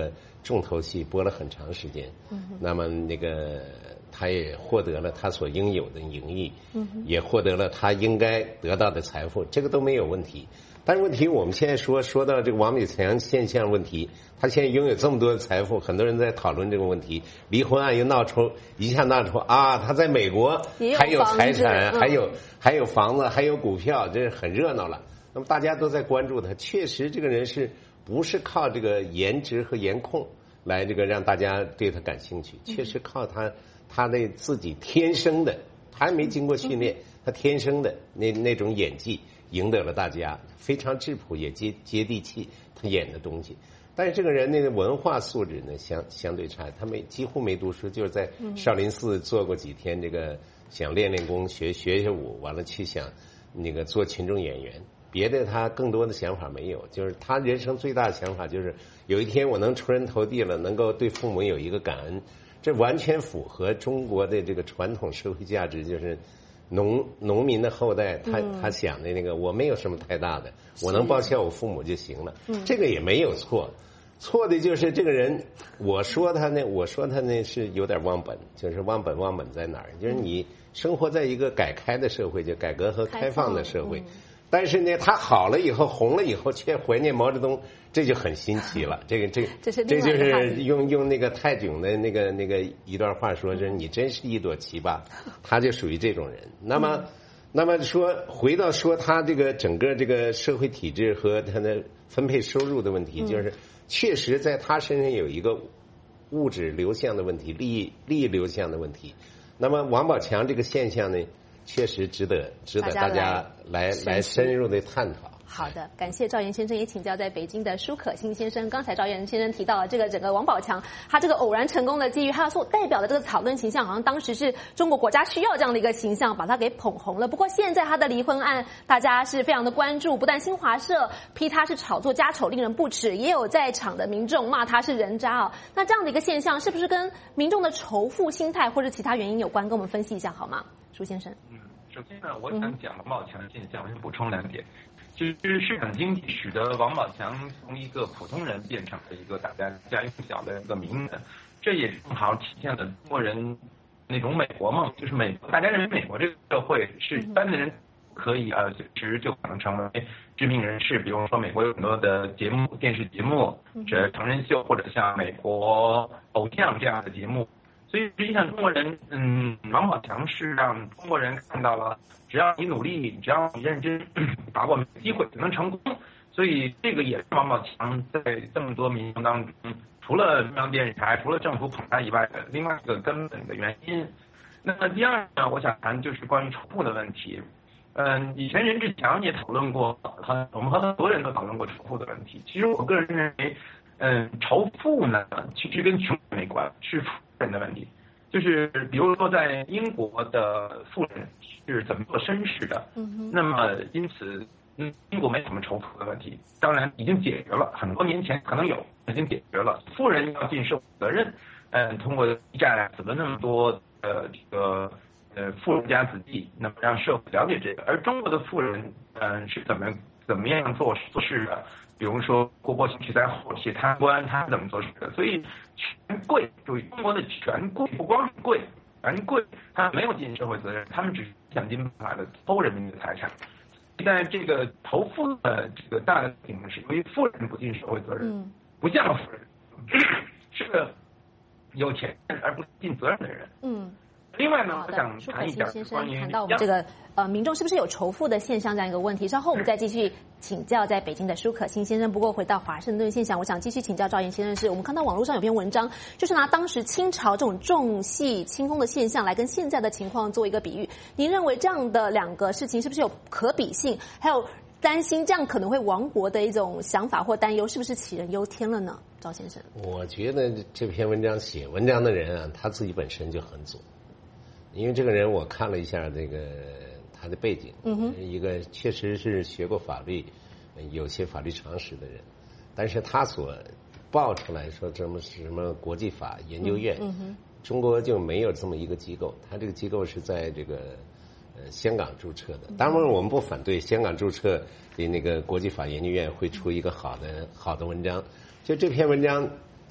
重头戏播了很长时间。那么那个他也获得了他所应有的盈利，也获得了他应该得到的财富，这个都没有问题。但是问题我们现在说到这个王宝强现象问题，他现在拥有这么多的财富，很多人在讨论这个问题。离婚案又一下闹出啊，他在美国还有财产，还有房子，还有股票，这很热闹了。那么大家都在关注他，确实这个人是不是靠这个颜值和颜控来这个让大家对他感兴趣？确实靠他的自己天生的，他还没经过训练，他天生的那种演技赢得了大家，非常质朴也接地气，他演的东西。但是这个人那个文化素质呢相对差，他几乎没读书，就是在少林寺做过几天这个想练功学舞，完了去想那个做群众演员，别的他更多的想法没有。就是他人生最大的想法就是有一天我能出人头地了，能够对父母有一个感恩，这完全符合中国的这个传统社会价值，就是农民的后代，他想的那个我没有什么太大的，我能报效我父母就行了，这个也没有错。错的就是这个人，我说他呢是有点忘本，就是忘本在哪儿？就是你生活在一个改开的社会，就改革和开放的社会，但是呢，他好了以后，红了以后，却怀念毛泽东，这就很新奇了。这就是用那个泰囧的那个一段话说，是你真是一朵奇葩，他就属于这种人。那么说回到说他这个整个这个社会体制和他的分配收入的问题，就是确实在他身上有一个物质流向的问题，利益流向的问题。那么王宝强这个现象呢，确实值得大家来深入的探讨。 好的，感谢赵岩先生，也请教在北京的舒可欣先生。刚才赵岩先生提到了这个整个王宝强他这个偶然成功的机遇，他所代表的这个草根形象，好像当时是中国国家需要这样的一个形象，把他给捧红了。不过现在他的离婚案，大家是非常的关注，不但新华社批他是炒作家丑令人不齿，也有在场的民众骂他是人渣啊。那这样的一个现象，是不是跟民众的仇富心态或者其他原因有关？跟我们分析一下好吗，舒先生？ 首先呢，我想讲王宝强的现象，我先补充2点。其实市场经济使得王宝强从一个普通人变成了一个大家用小的一个名人，这也正好体现了中国人那种美国梦，就是大家认为美国这个社会是一般的人可以随时就可能成为知名人士，比如说美国有很多的电视节目，这成人秀或者像美国偶像这样的节目。所以实际上中国人，王宝强是让中国人看到了，只要你努力，只要你认真，把握机会就能成功。所以这个也是王宝强在这么多民众当中，除了中央电视台、除了政府捧他以外的另外一个根本的原因。那么第二呢，我想谈就是关于仇富的问题。以前任志强也讨论过，我们和很多人都讨论过仇富的问题。其实我个人认为，仇富呢，其实跟穷没关，是富人的问题。就是比如说在英国的富人是怎么做绅士的，那么因此英国没什么仇富的问题，当然已经解决了，很多年前可能有，已经解决了。富人要尽社会责任，通过一战死了那么多这个富人家子弟，那么让社会了解这个。而中国的富人是怎么样做事的？比如说郭伯雄是在后期贪官，他怎么做事的？所以权贵，注意中国的权贵不光是贵，权贵他没有尽社会责任，他们只是想尽办法的偷人民的财产。在这个仇富的这个大的情况是，由于富人不尽社会责任，不像富人，是个有钱人而不尽责任的人。另外呢，我想谈一下关于谈到我们这个民众是不是有仇富的现象这样一个问题，稍后我们再继续请教在北京的舒可欣先生。不过回到华盛顿现象，我想继续请教赵岩先生，是我们看到网络上有篇文章，就是拿当时清朝这种重戏轻风的现象来跟现在的情况做一个比喻。您认为这样的2个事情是不是有可比性？还有担心这样可能会亡国的一种想法或担忧，是不是杞人忧天了呢？赵先生， 我觉得这篇文章写文章的人啊，他自己本身就很左。因为这个人我看了一下这个他的背景，一个确实是学过法律，有些法律常识的人，但是他所报出来说什么国际法研究院，中国就没有这么一个机构，他这个机构是在这个香港注册的。当然我们不反对香港注册的那个国际法研究院会出一个好的文章。就这篇文章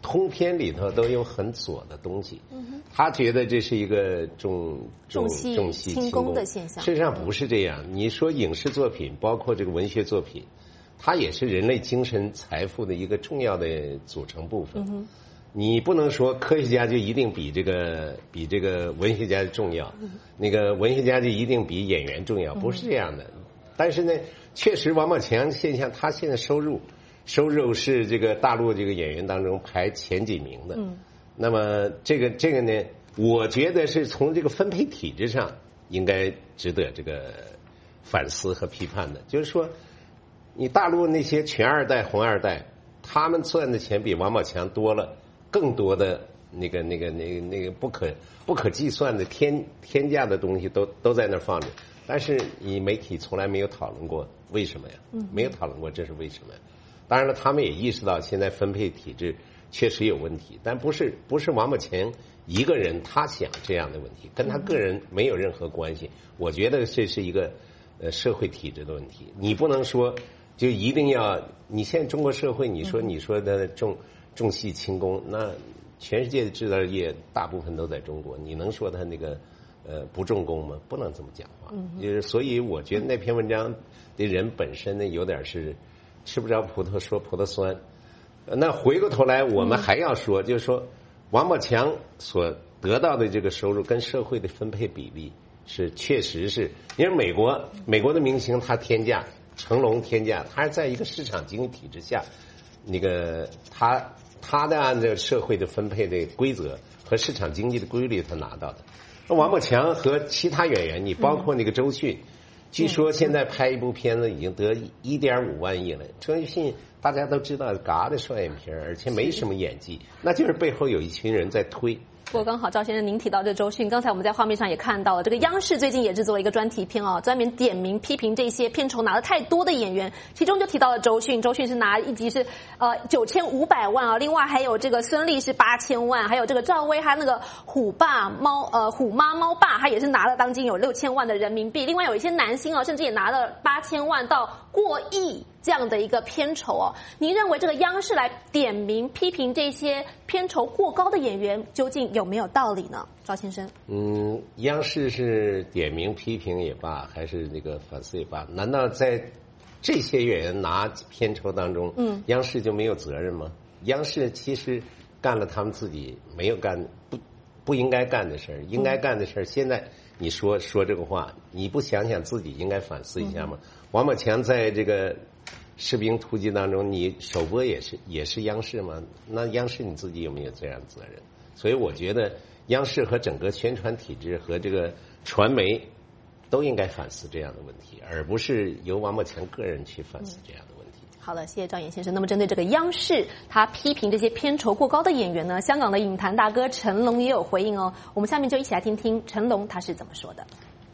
通篇里头都有很左的东西。他觉得这是一个重戏轻功的现象。 事实上不是这样。你说影视作品，包括这个文学作品，它也是人类精神财富的一个重要的组成部分。你不能说科学家就一定比这个文学家重要，那个文学家就一定比演员重要，不是这样的。但是呢，确实王宝强现象，他现在收入是这个大陆这个演员当中排前几名的。那么这个呢，我觉得是从这个分配体制上应该值得这个反思和批判的。就是说，你大陆那些全二代、红二代，他们赚的钱比王宝强多了更多的那个不可计算的天价的东西都在那放着。但是你媒体从来没有讨论过为什么呀？没有讨论过这是为什么呀？当然了，他们也意识到现在分配体制确实有问题，但不是王宝强一个人他想这样的问题，跟他个人没有任何关系。我觉得这是一个社会体制的问题。你不能说就一定要你现在中国社会，你说的重戏轻功，那全世界的制造业大部分都在中国，你能说他那个不重功吗？不能这么讲话。所以我觉得那篇文章的人本身呢，有点是吃不着葡萄说葡萄酸。那回过头来，我们还要说，就是说王宝强所得到的这个收入跟社会的分配比例是确实是，因为美国的明星他天价，成龙天价，他是在一个市场经济体制下，那个他的按照社会的分配的规则和市场经济的规律他拿到的。王宝强和其他演员，你包括那个周迅，据说现在拍一部片子已经得1.5万亿了。周迅大家都知道，嘎的双眼皮，而且没什么演技，那就是背后有一群人在推。 不过刚好赵先生您提到这周迅，刚才我们在画面上也看到了，这个央视最近也制作了一个专题片专门点名批评这些片酬拿的太多的演员，其中就提到了周迅是拿一集是9500万另外还有这个孙俪是8000万，还有这个赵薇他那个虎妈猫爸他也是拿了当今有6000万的人民币，另外有一些男星甚至也拿了8000万到过亿这样的一个片酬您认为这个央视来点名批评这些片酬过高的演员，究竟有没有道理呢？赵先生， 央视是点名批评也罢，还是那个反思也罢，难道在这些演员拿片酬当中，央视就没有责任吗？央视其实干了他们自己没有干不应该干的事儿，应该干的事儿。现在你说这个话，你不想想自己应该反思一下吗？王宝强在这个士兵突击当中，你首播也是央视吗？那央视你自己有没有这样的责任？所以我觉得央视和整个宣传体制和这个传媒都应该反思这样的问题，而不是由王宝强个人去反思这样的问题。 好了，谢谢赵岩先生。那么针对这个央视他批评这些片酬过高的演员呢，香港的影坛大哥成龙也有回应我们下面就一起来听听成龙他是怎么说的。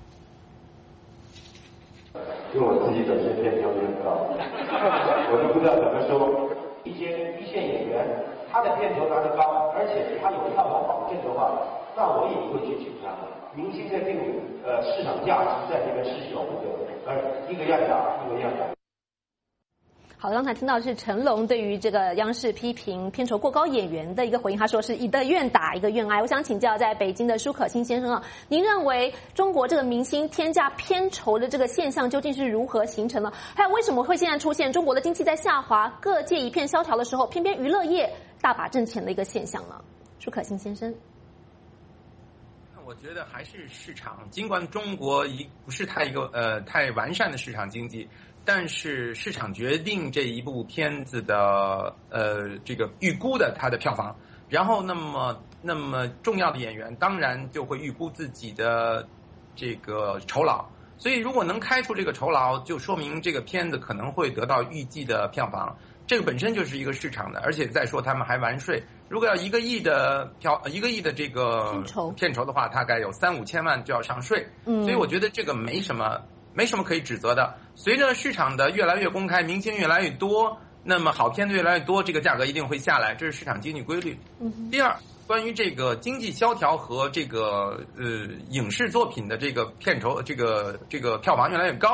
因为我自己本身片酬也很高，我就不知道怎么说。一线演员他的片酬拿得高，而且他有票房保证的话，那我也不会去请他。明星的这种市场价值在这边是有的，一个样涨，一个样涨。 好，刚才听到的是成龙对于这个央视批评片酬过高演员的一个回应，他说是一个愿打一个愿挨。我想请教在北京的舒可欣先生您认为中国这个明星天价片酬的这个现象究竟是如何形成的？还有为什么会现在出现中国的经济在下滑，各界一片萧条的时候，偏偏娱乐业大把挣钱的一个现象呢？舒可欣先生。 我觉得还是市场，尽管中国不是太完善的市场经济，但是市场决定这一部片子的这个预估的它的票房，然后那么重要的演员当然就会预估自己的这个酬劳，所以如果能开出这个酬劳，就说明这个片子可能会得到预计的票房，这个本身就是一个市场的，而且再说他们还完税，如果要1个亿的这个片酬的话，大概有3-5千万就要上税，所以我觉得这个没什么可以指责的。随着市场的越来越公开，明星越来越多，那么好片子越来越多，这个价格一定会下来，这是市场经济规律。第二，关于这个经济萧条和这个影视作品的这个片酬这个票房越来越高，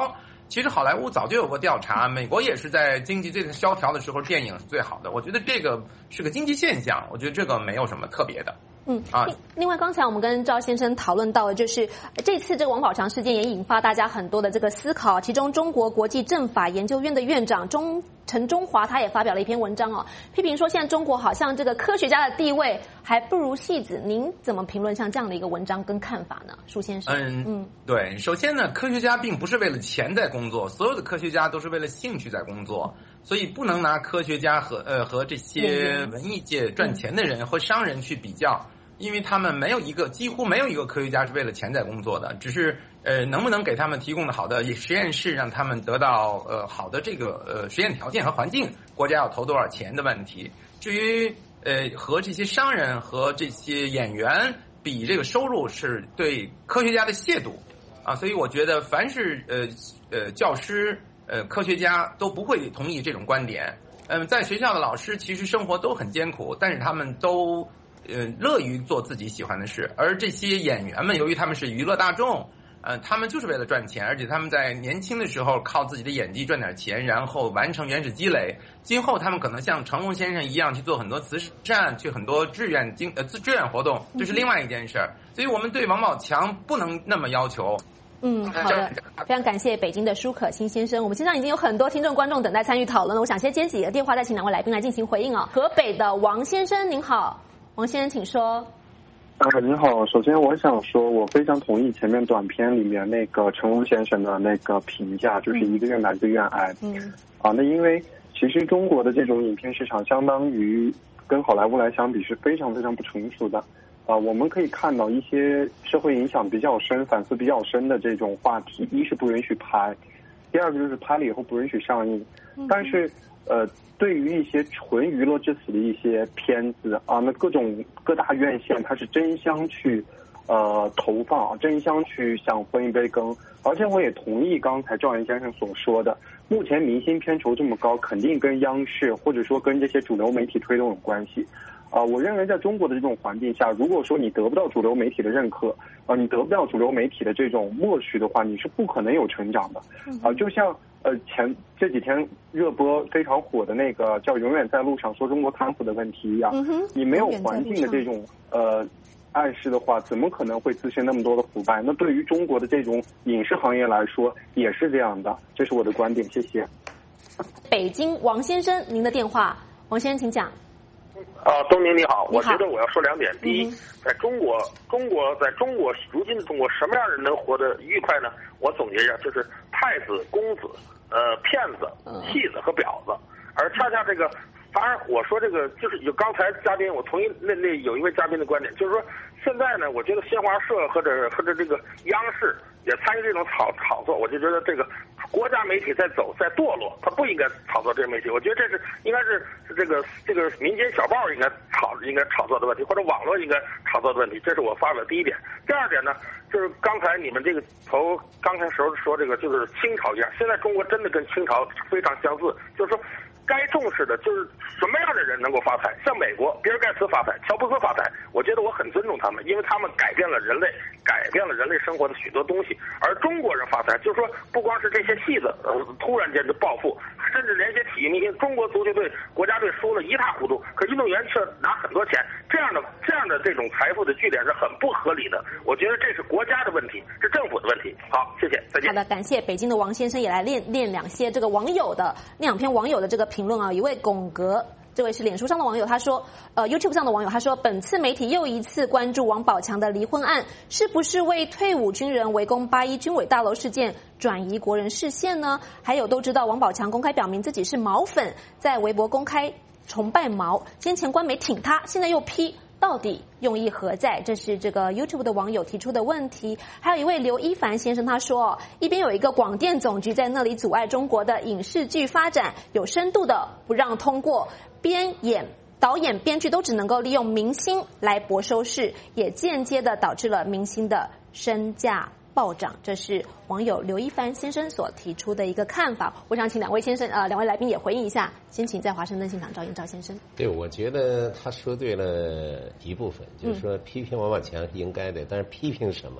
其实好莱坞早就有过调查，美国也是在经济最萧条的时候，电影是最好的。我觉得这个是个经济现象，我觉得这个没有什么特别的。 另外刚才我们跟赵先生讨论到的就是这次这个王宝强事件也引发大家很多的这个思考，其中中国国际政法研究院的院长陈中华他也发表了一篇文章批评说现在中国好像这个科学家的地位还不如戏子，您怎么评论像这样的一个文章跟看法呢，舒先生？ 对，首先呢，科学家并不是为了钱在工作，所有的科学家都是为了兴趣在工作，所以不能拿科学家和这些文艺界赚钱的人和商人去比较。因为他们几乎没有一个科学家是为了钱在工作的，只是能不能给他们提供的好的实验室，让他们得到好的这个实验条件和环境，国家要投多少钱的问题。至于和这些商人和这些演员比，这个收入是对科学家的亵渎所以我觉得凡是教师科学家都不会同意这种观点。在学校的老师其实生活都很艰苦，但是他们都乐于做自己喜欢的事，而这些演员们由于他们是娱乐大众，他们就是为了赚钱，而且他们在年轻的时候靠自己的演技赚点钱，然后完成原始积累，今后他们可能像成龙先生一样去做很多慈善，去很多志愿活动，这是另外一件事。所以我们对王宝强不能那么要求。 好的，非常感谢北京的舒可清先生。我们线上已经有很多听众观众等待参与讨论了，我想先接几个电话，再请两位来宾来进行回应河北的王先生您好。王先生请说。 你好，首先我想说我非常同意前面短片里面那个成龙先生的那个评价，就是一个愿打一个愿挨。那因为其实中国的这种影片市场相当于跟好莱坞来相比是非常非常不成熟的。我们可以看到一些社会影响比较深、反思比较深的这种话题，一是不允许拍，第二个就是拍了以后不允许上映。但是对于一些纯娱乐至死的一些片子那各大院线它是争相去投放，争相去想分一杯羹。而且我也同意刚才赵岩先生所说的，目前明星片酬这么高，肯定跟央视或者说跟这些主流媒体推动有关系。我认为在中国的这种环境下，如果说你得不到主流媒体的认可，你得不到主流媒体的这种默许的话，你是不可能有成长的。就像这几天热播非常火的那个叫《永远在路上》说中国贪腐的问题一样，你没有环境的这种暗示的话，怎么可能会滋生那么多的腐败？那对于中国的这种影视行业来说也是这样的，这是我的观点，谢谢。 北京王先生，您的电话，王先生请讲。 东明你好，我觉得我要说两点。第一，在中国如今的中国，什么样的人能活得愉快呢？我总结一下，就是太子、公子、骗子、戏子和婊子。而恰恰这个，反而我说这个就是有刚才嘉宾，我同意那有一位嘉宾的观点，就是说现在呢，我觉得新华社或者这个央视也参与这种炒作，我就觉得这个国家媒体在堕落，他不应该炒作这个媒体。我觉得这是应该是这个民间小报应该炒作的问题，或者网络应该炒作的问题。这是我发表的第一点。第二点呢，就是刚才你们这个刚才时候说这个就是清朝一样，现在中国真的跟清朝非常相似，就是说该重视的就是什么样的人能够发财，像美国比尔盖茨发财，乔布斯发财，我觉得我很尊重他们，因为他们改变了人类生活的许多东西。而中国人发财，就是说不光是这些戏子突然间就暴富，甚至连些体育明星，中国足球队国家队输了一塌糊涂，可运动员却拿很多钱，这样的这种财富的聚敛是很不合理的。我觉得这是国家的问题，是政府的问题。好，谢谢，再见。 好的，感谢北京的王先生也来练两些这个两篇网友的这个评论一位龚格，这位是脸书上的网友，他说YouTube 上的网友他说，本次媒体又一次关注王宝强的离婚案，是不是为退伍军人围攻8·1军委大楼事件转移国人视线呢？还有都知道王宝强公开表明自己是毛粉，在微博公开崇拜毛，先前官媒挺他，现在又批，到底用意何在？这是这个 YouTube 的网友提出的问题。还有一位刘一凡先生他说，一边有一个广电总局在那里阻碍中国的影视剧发展，有深度的不让通过，导演编剧都只能够利用明星来博收视，也间接的导致了明星的身价暴涨。这是网友刘一凡先生所提出的一个看法。我想请两位来宾也回应一下。先请在华盛顿现场赵先生。 对，我觉得他说对了一部分，就是说批评王宝强是应该的，但是批评什么，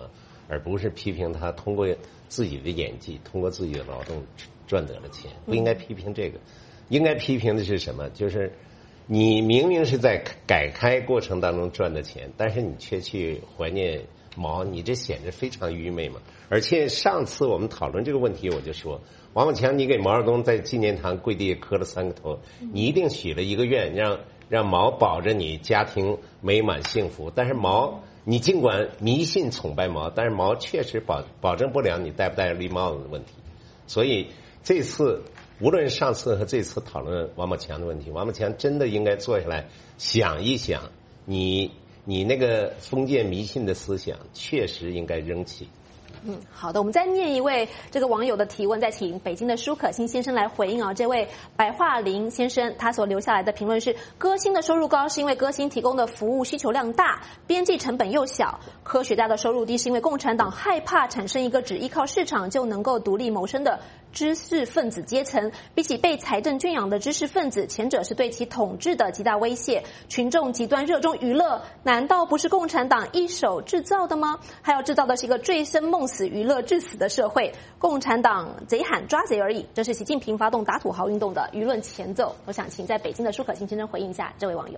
而不是批评他通过自己的演技、通过自己的劳动赚得了钱。不应该批评这个，应该批评的是什么？就是你明明是在改开过程当中赚的钱，但是你却去怀念毛，你这显得非常愚昧嘛。而且上次我们讨论这个问题，我就说，王宝强，你给毛泽东在纪念堂跪地磕了3个头，你一定许了一个愿，让毛保着你家庭美满幸福。但是毛，你尽管迷信崇拜毛，但是毛确实保证不了你戴不戴绿帽子的问题。所以这次无论上次和这次讨论王宝强的问题，王宝强真的应该坐下来想一想，你那个封建迷信的思想确实应该扔弃。 好的，我们再念一位这个网友的提问，再请北京的舒可欣先生来回应啊。这位白桦林先生他所留下来的评论是：歌星的收入高是因为歌星提供的服务需求量大，边际成本又小；科学家的收入低是因为共产党害怕产生一个只依靠市场就能够独立谋生的知识分子阶层。比起被财政圈养的知识分子，前者是对其统治的极大威胁。群众极端热衷娱乐，难道不是共产党一手制造的吗？还要制造的是一个醉生梦死、娱乐致死的社会。共产党贼喊抓贼而已，这是习近平发动打土豪运动的舆论前奏。我想请在北京的舒可欣先生回应一下这位网友。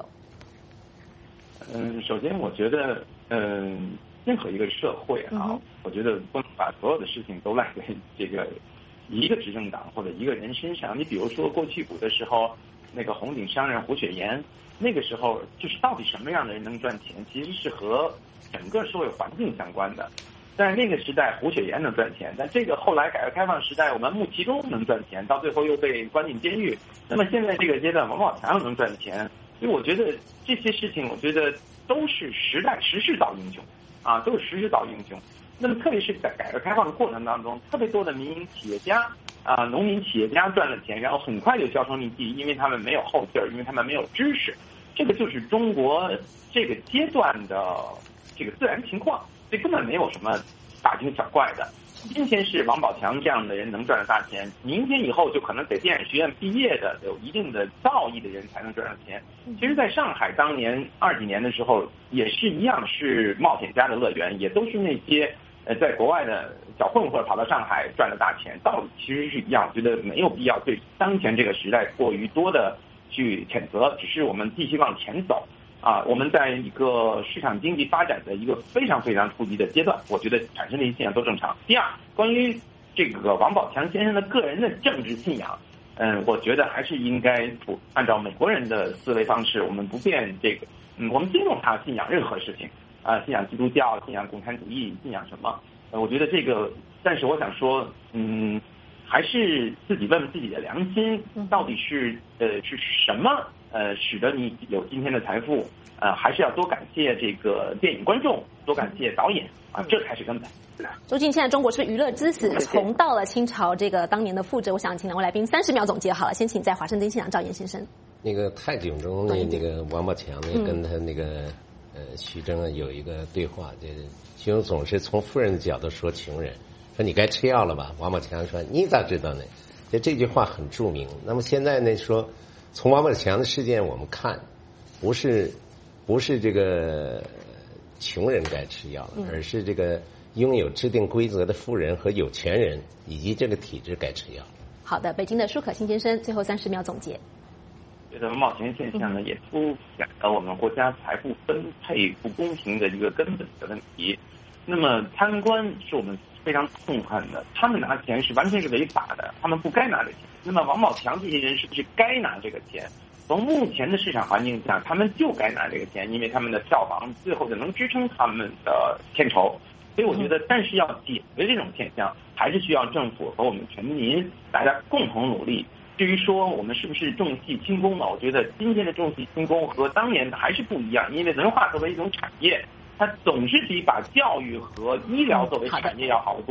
首先我觉得任何一个社会啊，我觉得不能把所有的事情都赖给这个一个执政党或者一个人身上。你比如说过去股的时候，那个红顶商人胡雪岩，那个时候就是到底什么样的人能赚钱，其实是和整个社会环境相关的。但是那个时代胡雪岩能赚钱，但这个后来改革开放时代，我们穆其中能赚钱，到最后又被关进监狱。那么现在这个阶段，王宝强能赚钱，所以我觉得这些事情，我觉得都是时势造英雄啊，都是时势造英雄。那么特别是在改革开放的过程当中，特别多的民营企业家啊、农民企业家赚了钱，然后很快就销声匿迹，因为他们没有后劲儿，因为他们没有知识。这个就是中国这个阶段的这个自然情况，所以根本没有什么大惊小怪的。今天是王宝强这样的人能赚到大钱，明天以后就可能得电影学院毕业的、有一定的造诣的人才能赚到钱。其实，在上海当年20几年的时候，也是一样，是冒险家的乐园，也都是那些在国外的小混混跑到上海赚了大钱，道理其实是一样。我觉得没有必要对当前这个时代过于多的去谴责，只是我们继续往前走。啊，我们在一个市场经济发展的一个非常非常初级的阶段，我觉得产生的一些现象都正常。第二，关于这个王宝强先生的个人的政治信仰，我觉得还是应该按照美国人的思维方式，我们不变这个，我们尊重他信仰任何事情啊，信仰基督教、信仰共产主义、信仰什么，我觉得这个，但是我想说，还是自己问问自己的良心，到底是什么？使得你有今天的财富，还是要多感谢这个电影观众，多感谢导演啊，这才是根本。 究竟现在中国是不是娱乐至死，重到了清朝这个当年的覆辙？我想请两位来宾30秒总结好了，先请在华盛顿现场赵岩先生。 那个泰囧中那个王宝强跟他那个徐峥有一个对话，徐峥总是从富人的角度说穷人，说你该吃药了吧？王宝强说你咋知道呢？这句话很著名。那么现在呢说。从王宝强的事件我们看，不是这个穷人该吃药，而是这个拥有制定规则的富人和有钱人以及这个体制该吃药。 好的，北京的舒可欣先生最后30秒总结。 觉得冒险现象呢，也凸显了我们国家财富分配不公平的一个根本的问题。那么贪官是我们非常痛恨的，他们拿钱是完全是违法的，他们不该拿这钱。那么王宝强这些人是不是该拿这个钱？从目前的市场环境下，他们就该拿这个钱，因为他们的票房最后就能支撑他们的片酬。所以我觉得，但是要解决这种现象，还是需要政府和我们全民大家共同努力。至于说我们是不是重戏轻功呢？我觉得今天的重戏轻功和当年的还是不一样，因为文化作为一种产业，它总是比把教育和医疗作为产业要好得多。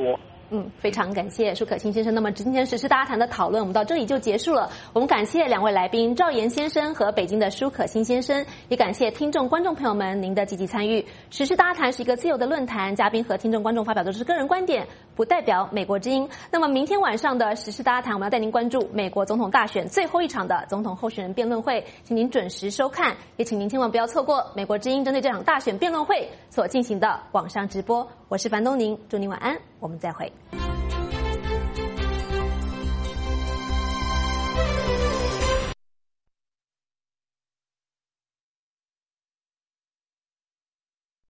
非常感谢舒可清先生。那么今天时事大家谈的讨论，我们到这里就结束了。我们感谢两位来宾赵岩先生和北京的舒可清先生，也感谢听众观众朋友们您的积极参与。时事大家谈是一个自由的论坛，嘉宾和听众观众发表的是个人观点，不代表美国之音。那么明天晚上的时事大家谈，我们要带您关注美国总统大选最后一场的总统候选人辩论会，请您准时收看，也请您千万不要错过美国之音针对这场大选辩论会所进行的网上直播。我是樊东宁，祝您晚安，我们再会。